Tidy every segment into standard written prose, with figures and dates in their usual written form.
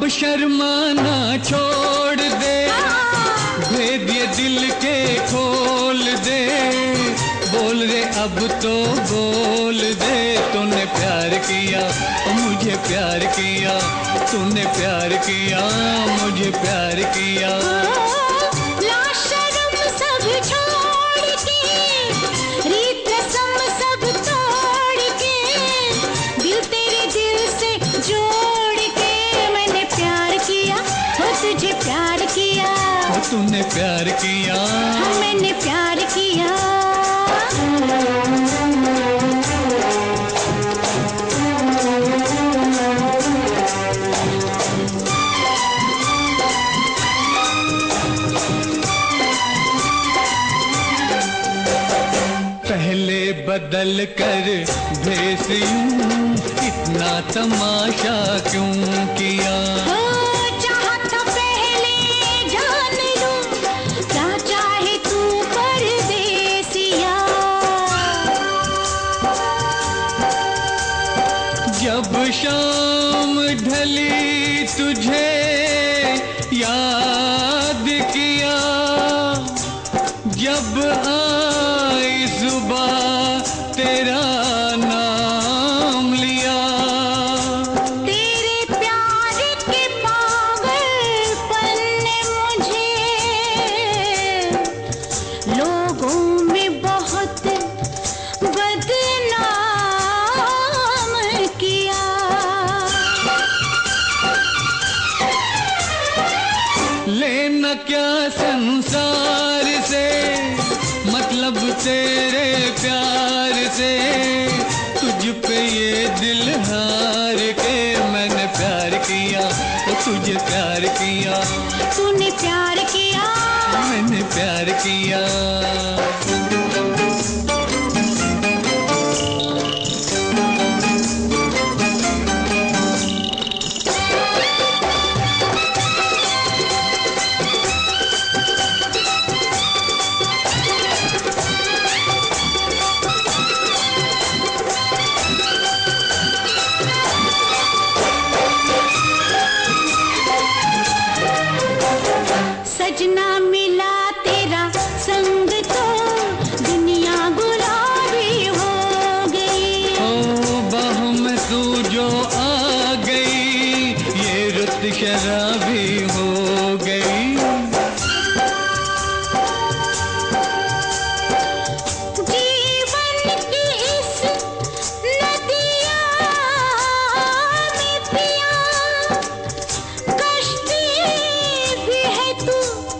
शर्माना छोड़ दे, भेद ये दिल के खोल दे, बोल रे अब तो बोल दे। तूने प्यार किया मुझे प्यार किया, तूने प्यार किया मुझे प्यार किया। तूने प्यार किया मैंने प्यार किया। पहले बदल कर भेस यूं, इतना तमाशा क्यों किया? जब शाम ढली तुझे याद किया, जब आई सुबह तेरा नाम लिया। तेरे प्यार के पागलपन ने मुझे लोगों में बहुत बदनाम किया। लेना क्या संसार से, मतलब तेरे प्यार से, तुझ पे ये दिल हार के मैंने प्यार किया, तुझे प्यार किया। तूने प्यार किया मैंने प्यार किया। सजना मिला तेरा संग तो दुनिया गुलाबी हो गई। ओ बाह में तू जो आ गई, ये रुत शराबी हो गई। जीवन की इस नदिया में पिया, कश्ती भी है तू,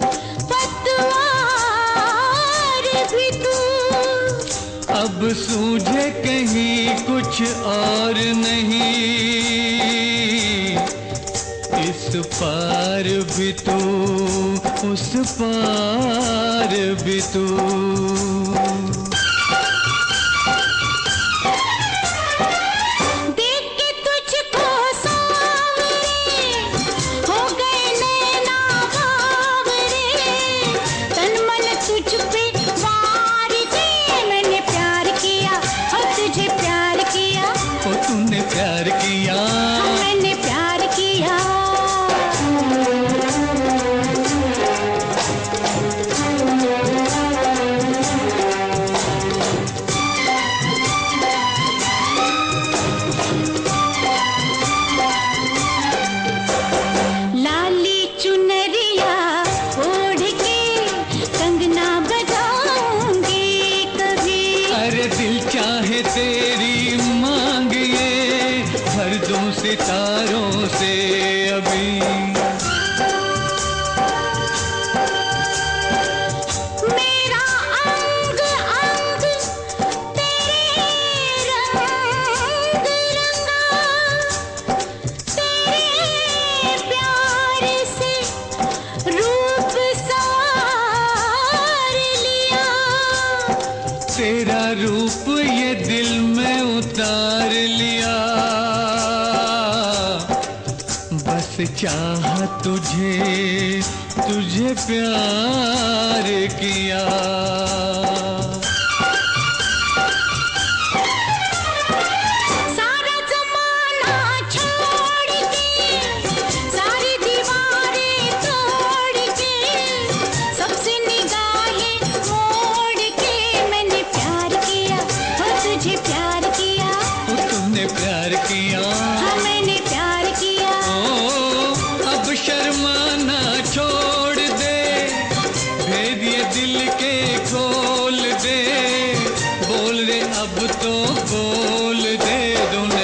पतवार भी तू। अब सूझे कहीं कुछ और नहीं, इस पार भी तू उस पार भी तू। देख के तुझको सांवरे हो गए नैना बावरे, तन मन तुझ पे वार दे। मैंने प्यार किया और तुझे प्यार किया। तूने प्यार किया मैंने प्यार किया। लाली चुनरिया ओढ़ के कंगना बजाऊंगी कभी। अरे दिल चाहे तेरी मांगिए, भर दूं सितारों से अभी। मेरा अंग अंग तेरे रंग रंगा, तेरे प्यार से रूप संवार लिया। तेरा रूप ये दिल में उतार लिया, बस चाहा तुझे तुझे प्यार किया। सारा जमाना छोड़ के, सारी बोल दे, दोनों